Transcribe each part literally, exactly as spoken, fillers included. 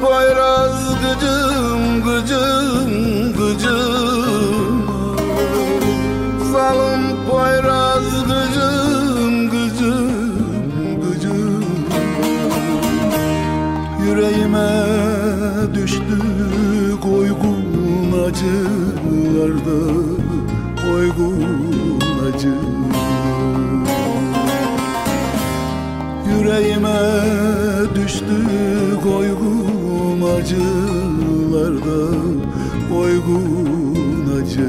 Poyraz gıcım gıcım gıcım, zalim Poyraz gıcım gıcım gıcım. Yüreğime düştü koygun acılarda, koygun acı. Yüreğime düştü koygun acılarda, koygun acı.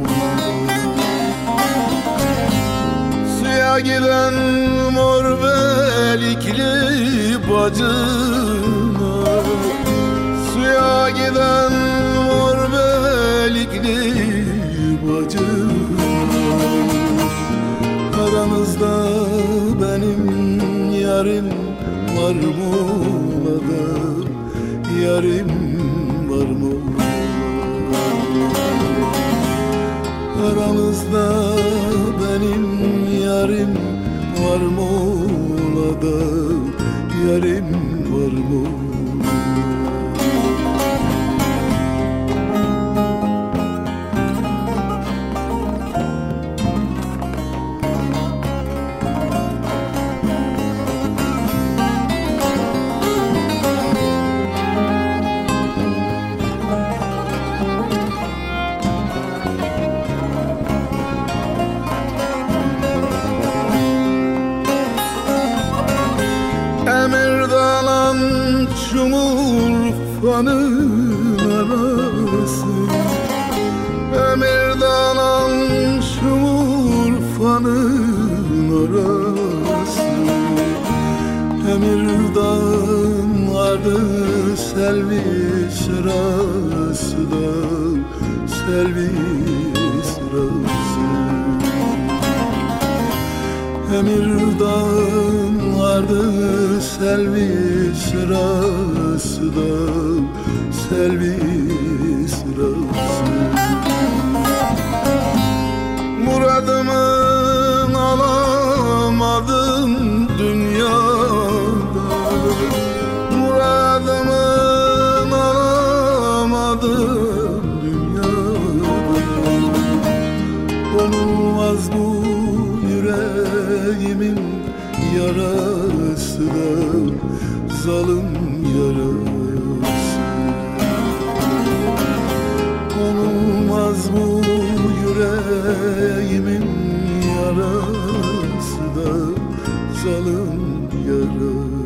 Suya giden mor belikli bacıma, suya giden mor belikli bacıma. Aranızda benim yarim var mı olada, yarim var mı olada? Aranızda benim yarim var mı olada, yarim var mı olada? Emirdalan Şumurfa'nın arası, Emirdalan Şumurfa'nın arası. Emirdağ'ın vardı selvi sırası da, selvi sırası. Emirdağ'ın vardı selvi sırası da, selvi sırası. Muradımı alamadım dünyada, muradımı alamadım dünyada. Konulmaz bu yüreğimin yarası da, zalim yarası. Konulmaz bu yüreğimin yarası da, zalim yarası.